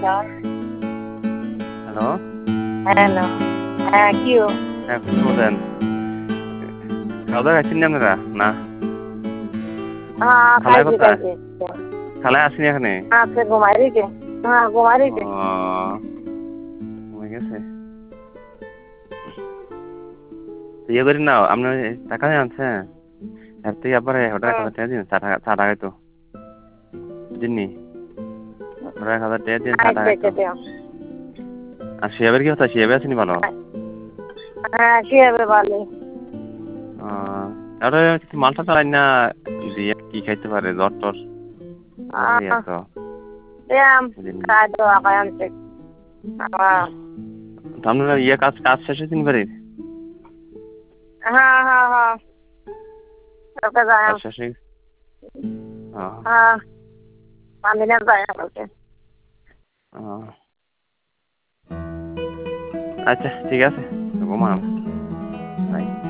Hello. Hello. হ্যাঁ, কিও? হ্যাঁ, বলেন। খাওয়া-দাওয়া খাইছেন নি আপনারা? না। হ্যাঁ, খালায় খাইছি, কোথায়? খাইছি। খালায় আসেনি এখানে? আছে ঘুমাই রইছে। হ্যাঁ, ঘুমাই ও রইছে। ঘুমাই গেছে। ইয়ে করেন না, আপনি টাকা নিয়ে আনছেন? এর থেকে আবার হোটেল ১,০০০ টাকা দিন, চা খাইতো। বুঝেননি? হোটেল ১,০০০ টাকা দিন, চা খাইতো। আচ্ছা, দিও। আর শিহাবের কি হতো? শিহাবে আসেনি ভালো? হ্যাঁ, কি হবে ভালো? আরে কিছু মালটা চালাই না দিয়ে কি খাইতে পারে? জ্বর-টর হয়ে আহ, আছে। দিয়াম। বুঝেননি? খাই তো আগায় আনছে। তো আপনারা ইয়ে কাজ শেষ হয়েছে নি বাড়ির? হ্যাঁ, হ্যাঁ, হ্যাঁ। ওকে কাজ যাইম। শেষ হয়ে গেছে? হ্যাঁ, আমি না যাইম ওকে। আচ্ছা ঠিক আছে, ঘুমান। বাই।